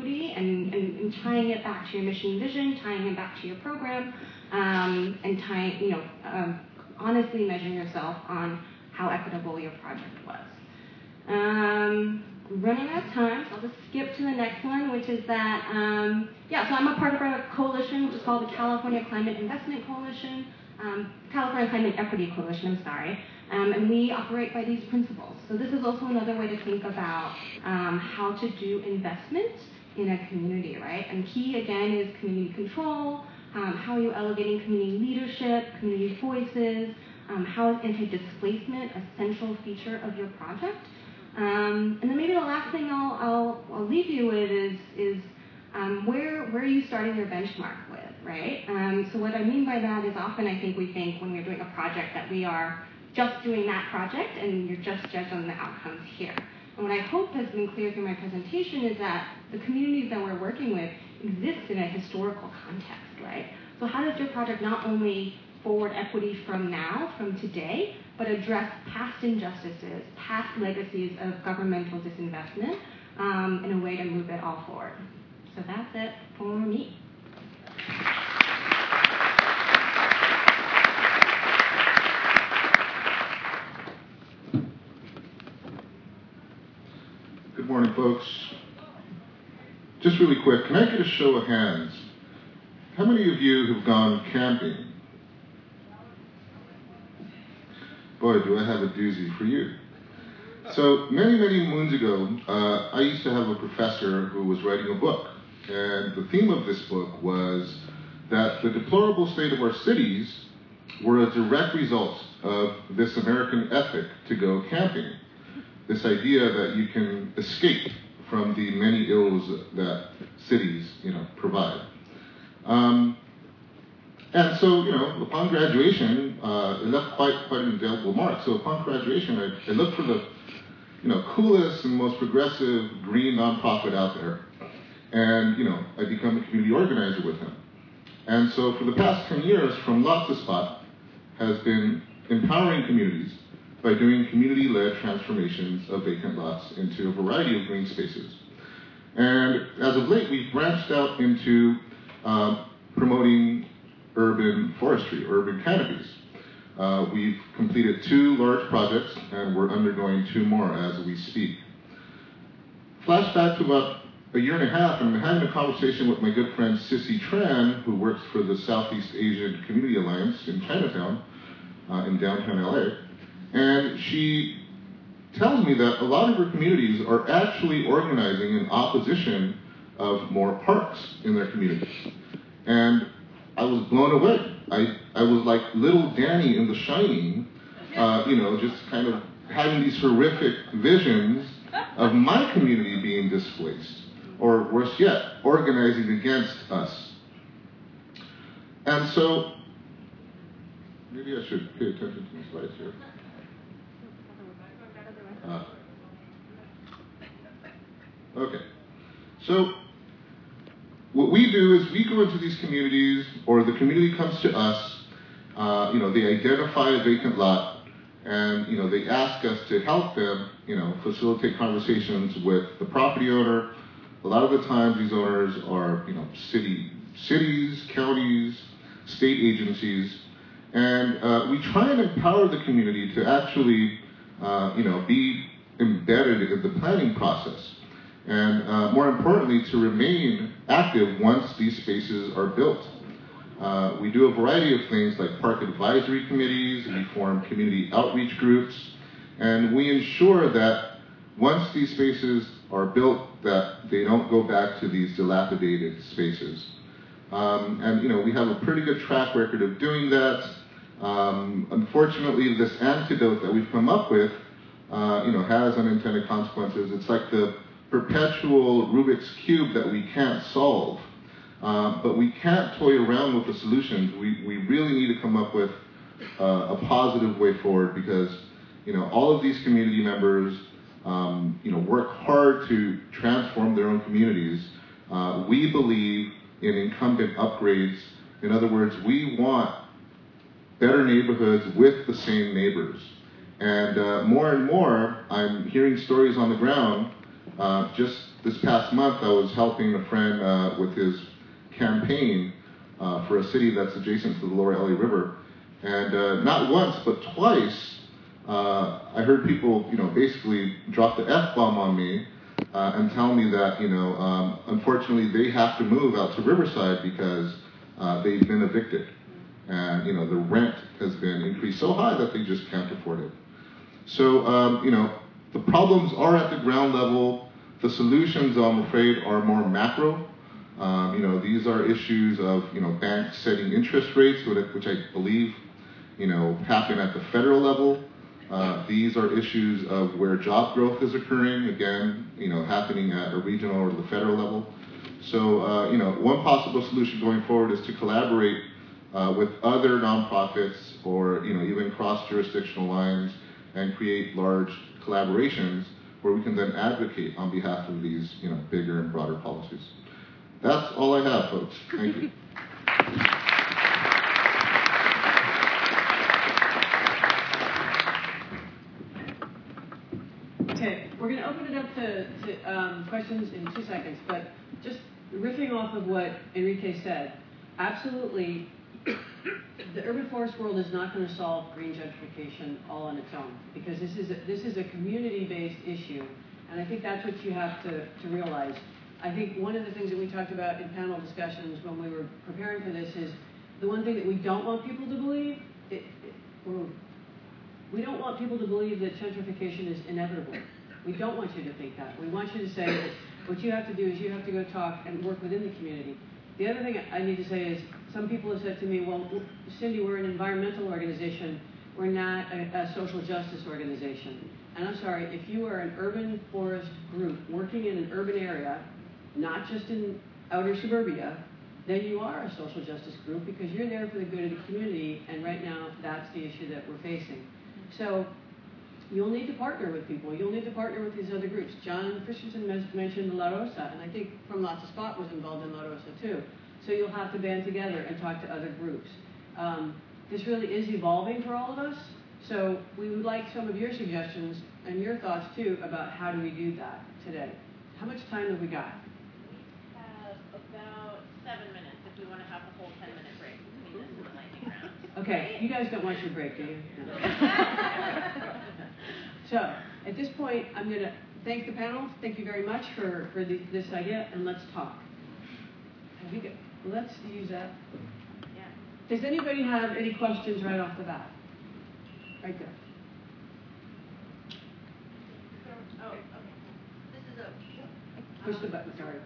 equity and tying it back to your mission and vision, tying it back to your program, and tying, honestly measuring yourself on how equitable your project was. Running out of time, so I'll just skip to the next one, which is that, so I'm a part of a coalition, which is called the California Climate Investment Coalition, California Climate Equity Coalition, I'm sorry, and we operate by these principles. So this is also another way to think about how to do investment in a community, right? And key, again, is community control, how are you elevating community leadership, community voices, how is anti-displacement a central feature of your project? And then maybe the last thing I'll leave you with is where are you starting your benchmark with, right? So what I mean by that is often I think we think when we're doing a project that we are just doing that project and you're just judged on the outcomes here. And what I hope has been clear through my presentation is that the communities that we're working with exist in a historical context, right? So how does your project not only forward equity from now, from today, but address past injustices, past legacies of governmental disinvestment in a way to move it all forward. So that's it for me. Good morning, folks. Just really quick, can I get a show of hands? How many of you have gone camping? Boy, do I have a doozy for you. So many, many moons ago, I used to have a professor who was writing a book. And the theme of this book was that the deplorable state of our cities were a direct result of this American ethic to go camping. This idea that you can escape from the many ills that cities, provide. And so, upon graduation, it left quite an indelible mark. So upon graduation, I looked for the, coolest and most progressive green nonprofit out there. And, I become a community organizer with him. And so for the past 10 years, From Lot to Spot has been empowering communities by doing community-led transformations of vacant lots into a variety of green spaces. And as of late, we've branched out into promoting urban forestry, urban canopies. We've completed 2 large projects, and we're undergoing 2 more as we speak. Flashback to about a year and a half, and I'm having a conversation with my good friend Sissy Tran, who works for the Southeast Asian Community Alliance in Chinatown, in downtown LA. And she tells me that a lot of her communities are actually organizing in opposition of more parks in their communities. And I was blown away. I was like little Danny in The Shining, just kind of having these horrific visions of my community being displaced, or worse yet, organizing against us. And so, maybe I should pay attention to the slides here. Okay. So, what we do is we go into these communities, or the community comes to us, they identify a vacant lot, and, they ask us to help them, facilitate conversations with the property owner. A lot of the times these owners are, cities, counties, state agencies, and we try and empower the community to actually, be embedded in the planning process. And more importantly, to remain active once these spaces are built. We do a variety of things like park advisory committees, we form community outreach groups, and we ensure that once these spaces are built, that they don't go back to these dilapidated spaces. And we have a pretty good track record of doing that. Unfortunately, this antidote that we've come up with, has unintended consequences. It's like the perpetual Rubik's Cube that we can't solve. But we can't toy around with the solutions. We really need to come up with a positive way forward, because, all of these community members, work hard to transform their own communities. We believe in incumbent upgrades. In other words, we want better neighborhoods with the same neighbors. And more, I'm hearing stories on the ground. Just this past month I was helping a friend with his campaign for a city that's adjacent to the Lower LA River. And not once, but twice, I heard people, basically drop the F-bomb on me and tell me that, unfortunately they have to move out to Riverside because they've been evicted. And, the rent has been increased so high that they just can't afford it. So, the problems are at the ground level. The solutions, I'm afraid, are more macro. These are issues of, banks setting interest rates, which I believe, happen at the federal level. These are issues of where job growth is occurring, again, happening at a regional or the federal level. So, one possible solution going forward is to collaborate with other nonprofits or, even cross-jurisdictional lines and create large collaborations where we can then advocate on behalf of these, bigger and broader policies. That's all I have, folks. Thank you. Okay, we're going to open it up to questions in 2 seconds, but just riffing off of what Enrique said, absolutely, the urban forest world is not going to solve green gentrification all on its own, because this is a community-based issue, and I think that's what you have to realize. I think one of the things that we talked about in panel discussions when we were preparing for this is the one thing that we don't want people to believe, we don't want people to believe that gentrification is inevitable. We don't want you to think that. We want you to say that what you have to do is you have to go talk and work within the community. The other thing I need to say is some people have said to me, well, Cindy, we're an environmental organization. We're not a social justice organization. And I'm sorry, if you are an urban forest group working in an urban area, not just in outer suburbia, then you are a social justice group because you're there for the good of the community, and right now that's the issue that we're facing. So you'll need to partner with people. You'll need to partner with these other groups. John Christensen mentioned La Rosa, and I think From Lot to Spot was involved in La Rosa too. So you'll have to band together and talk to other groups. This really is evolving for all of us, so we would like some of your suggestions and your thoughts too about how do we do that today. How much time have we got? About 7 minutes if we want to have a whole 10-minute break between this and the lightning round. Okay, you guys don't want your break, do you? No. So, at this point, I'm going to thank the panel. Thank you very much for this idea, and let's talk. Let's use that. Yeah. Does anybody have any questions right off the bat? Right there. Oh, okay. This is a... Push the button, sorry.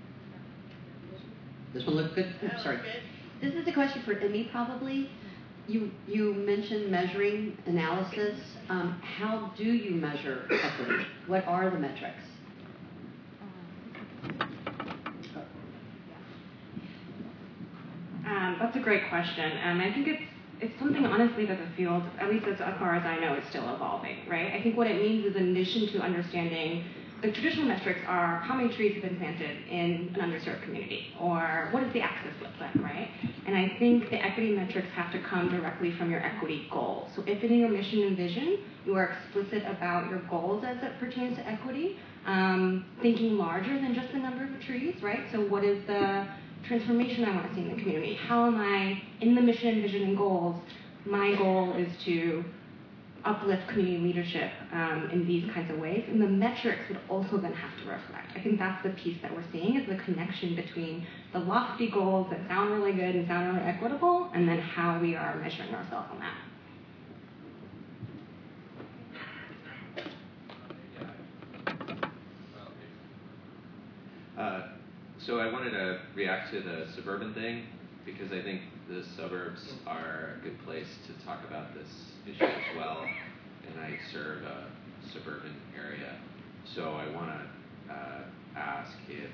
This one look good? Oh, Sorry. good. This is a question for Emmy, probably. You mentioned measuring analysis. How do you measure equity? What are the metrics? That's a great question. I think it's something, honestly, that the field, at least as far as I know, is still evolving, right? I think what it means is, in addition to understanding the traditional metrics are how many trees have been planted in an underserved community, or what does the access look like, right? And I think the equity metrics have to come directly from your equity goals. So if in your mission and vision you are explicit about your goals as it pertains to equity, thinking larger than just the number of trees, right? So what is the transformation I want to see in the community? How am I, in the mission and vision and goals, my goal is to uplift community leadership in these kinds of ways, and the metrics would also then have to reflect. I think that's the piece that we're seeing, is the connection between the lofty goals that sound really good and sound really equitable, and then how we are measuring ourselves on that. So I wanted to react to the suburban thing, because I think the suburbs are a good place to talk about this issue as well, and I serve a suburban area. So I want to ask if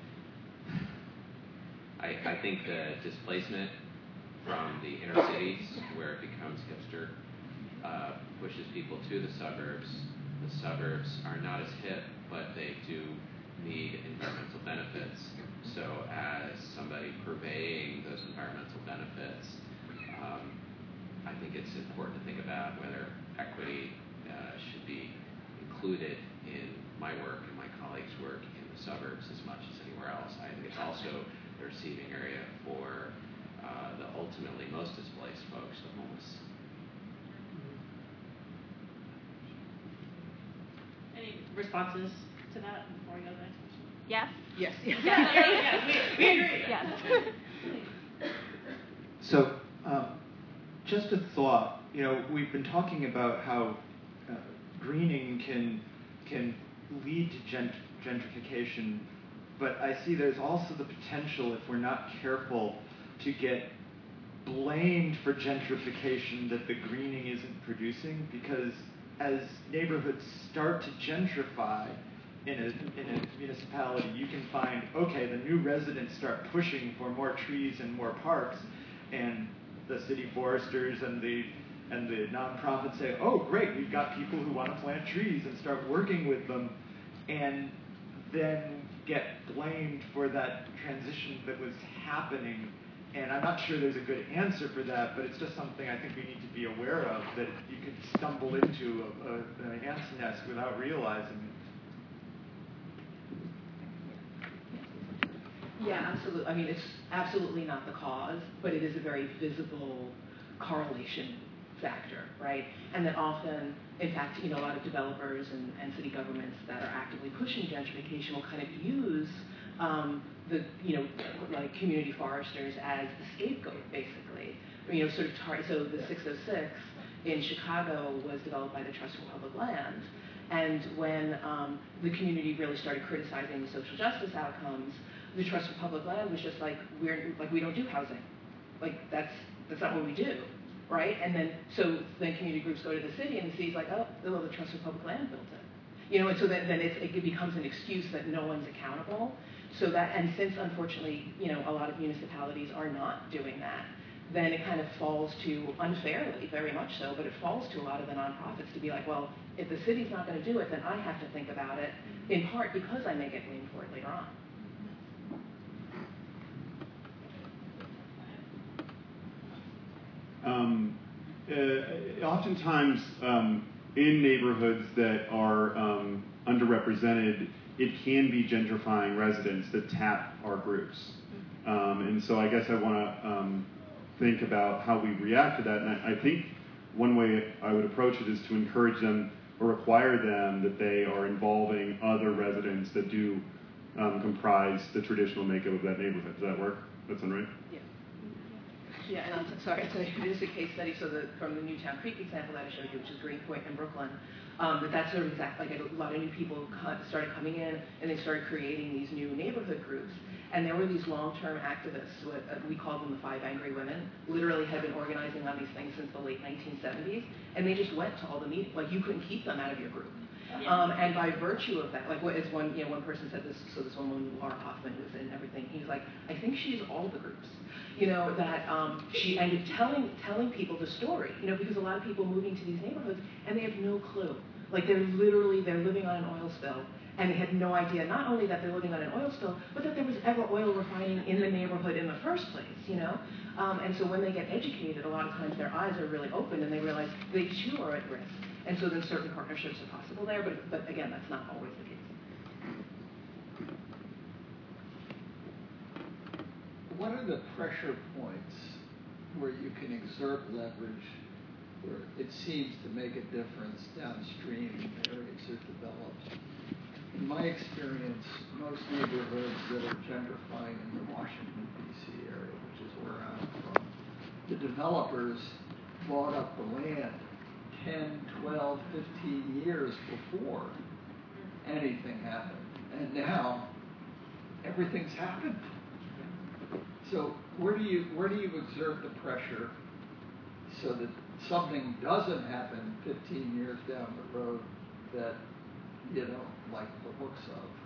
I think the displacement from the inner cities, where it becomes hipster, pushes people to the suburbs. The suburbs are not as hip, but they do need environmental benefits. So as somebody purveying those environmental benefits, I think it's important to think about whether equity should be included in my work and my colleagues' work in the suburbs as much as anywhere else. I think it's also the receiving area for the ultimately most displaced folks, the homeless. Any responses to that before we go to the next question? Yes. Yes. Yes, we agree. Yes. So, just a thought. We've been talking about how greening can lead to gentrification, but I see there's also the potential, if we're not careful, to get blamed for gentrification that the greening isn't producing, because as neighborhoods start to gentrify in a municipality, you can find, okay, the new residents start pushing for more trees and more parks, and the city foresters and the nonprofits say, oh, great, we've got people who want to plant trees, and start working with them, and then get blamed for that transition that was happening. And I'm not sure there's a good answer for that, but it's just something I think we need to be aware of, that you could stumble into an ant's nest without realizing it. Yeah, absolutely. I mean, it's absolutely not the cause, but it is a very visible correlation factor, right? And that often, in fact, a lot of developers and city governments that are actively pushing gentrification will kind of use like community foresters as the scapegoat, basically. So the 606 in Chicago was developed by the Trust for Public Land, and when the community really started criticizing the social justice outcomes, the Trust for Public Land was just like, we don't do housing, like that's not what we do, right? And then community groups go to the city, and the city's like, oh, well, the Trust for Public Land built it, and so then it becomes an excuse that no one's accountable. And since unfortunately, a lot of municipalities are not doing that, then it kind of falls to, unfairly, very much so, but it falls to a lot of the nonprofits to be like, well, if the city's not going to do it, then I have to think about it, in part because I may get blamed for it later on. Oftentimes, in neighborhoods that are underrepresented, it can be gentrifying residents that tap our groups. And so I guess I want to think about how we react to that. And I think one way I would approach it is to encourage them or require them that they are involving other residents that do comprise the traditional makeup of that neighborhood. Does that work? That sound right? Yeah, and I'm sorry, so it is a case study, from the Newtown Creek example that I showed you, which is Greenpoint in Brooklyn, that's sort of exactly, like a lot of new people started coming in, and they started creating these new neighborhood groups. And there were these long-term activists, we called them the Five Angry Women, literally had been organizing on these things since the late 1970s, and they just went to all the meetings, like you couldn't keep them out of your group. And by virtue of that, like as one person said this, so this woman, Laura Hoffman, who's in everything, he was like, I think she's all the groups. That she ended telling people the story, because a lot of people moving to these neighborhoods, and they have no clue. Like they're living on an oil spill, and they had no idea, not only that they're living on an oil spill, but that there was ever oil refining in the neighborhood in the first place, And so when they get educated, a lot of times their eyes are really open, and they realize they too are at risk. And so then certain partnerships are possible there, but again, that's not always the case. What are the pressure points where you can exert leverage, where it seems to make a difference downstream in areas that develop? In my experience, most neighborhoods that are gentrifying in the Washington, D.C. area, which is where I'm from, the developers bought up the land 10, 12, 15 years before anything happened. And now everything's happened. So where do you exert the pressure so that something doesn't happen 15 years down the road that you don't like the looks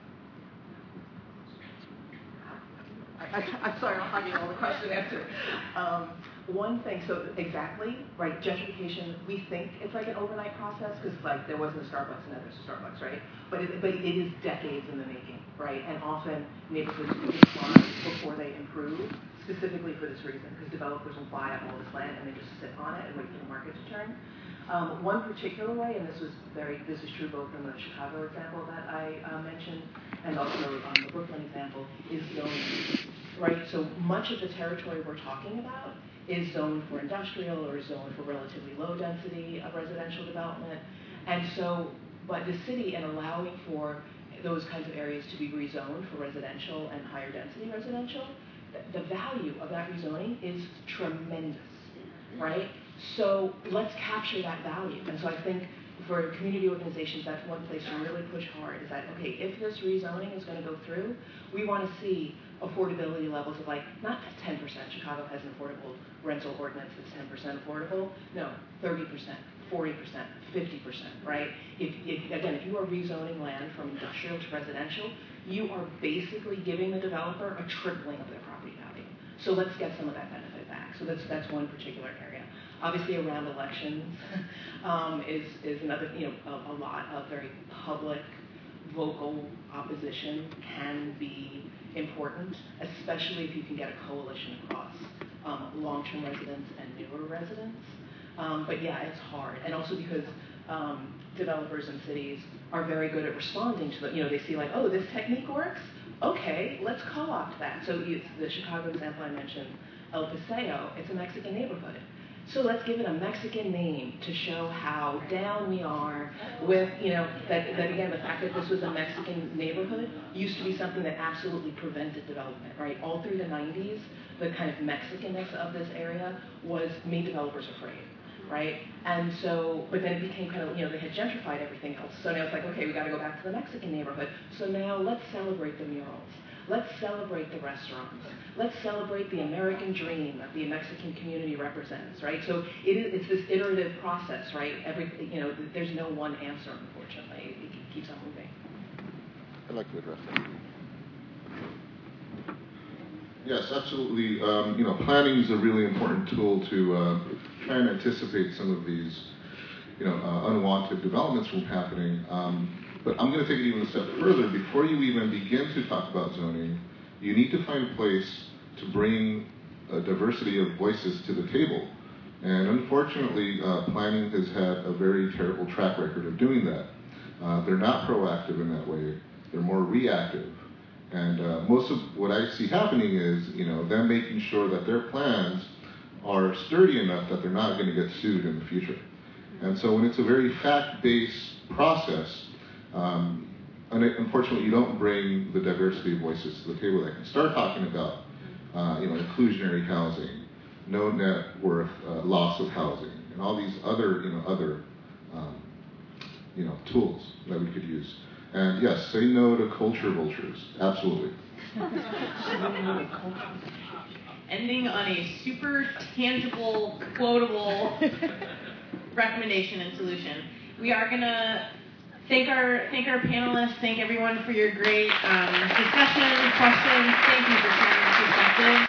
of? I'm sorry, I'll give you all the question answer. One thing, so exactly, right, gentrification, we think it's like an overnight process because like there wasn't a Starbucks and now there's a Starbucks, right? But it is decades in the making, right? And often neighborhoods do decline before they improve, specifically for this reason, because developers will buy up all this land and they just sit on it and wait for the market to turn. One particular way, and this is true both in the Chicago example that I mentioned, and also the Brooklyn example, is zoning, right? So much of the territory we're talking about is zoned for industrial or zoned for relatively low density of residential development. And so, but the city, in allowing for those kinds of areas to be rezoned for residential and higher density residential, the value of that rezoning is tremendous, right? So let's capture that value. And so I think for community organizations, that's one place to really push hard, is that, okay, if this rezoning is going to go through, we want to see affordability levels of, like, not 10%. Chicago has an affordable rental ordinance that's 10% affordable. No, 30%, 40%, 50%, right? Again, if you are rezoning land from industrial to residential, you are basically giving the developer a tripling of their property value. So let's get some of that benefit back. So that's one particular area. Obviously, around elections is another, a lot of very public, vocal opposition can be important, especially if you can get a coalition across long-term residents and newer residents. But yeah, it's hard. And also because developers and cities are very good at responding to they see like, oh, this technique works? Okay, let's co-opt that. So it's the Chicago example I mentioned, El Paseo, it's a Mexican neighborhood. So let's give it a Mexican name to show how down we are with, that again, the fact that this was a Mexican neighborhood used to be something that absolutely prevented development, right? All through the 90s, the kind of Mexicanness of this area made developers afraid, right? And so, but then it became kind of, they had gentrified everything else. So now it's like, okay, we got to go back to the Mexican neighborhood. So now let's celebrate the murals. Let's celebrate the restaurants. Let's celebrate the American dream that the Mexican community represents, right? So it's this iterative process, right? There's no one answer, unfortunately. It keeps on moving. I'd like to address that. Yes, absolutely. Planning is a really important tool to try and anticipate some of these, unwanted developments from happening. But I'm going to take it even a step further. Before you even begin to talk about zoning, you need to find a place to bring a diversity of voices to the table. And unfortunately, planning has had a very terrible track record of doing that. They're not proactive in that way. They're more reactive. And most of what I see happening is, them making sure that their plans are sturdy enough that they're not going to get sued in the future. And so when it's a very fact-based process, unfortunately, you don't bring the diversity of voices to the table that can start talking about, inclusionary housing, no net worth loss of housing, and all these other, tools that we could use. And yes, say no to culture vultures. Absolutely. Ending on a super tangible, quotable recommendation and solution. We are gonna thank our panelists, thank everyone for your great discussion, questions. Thank you for sharing your perspective.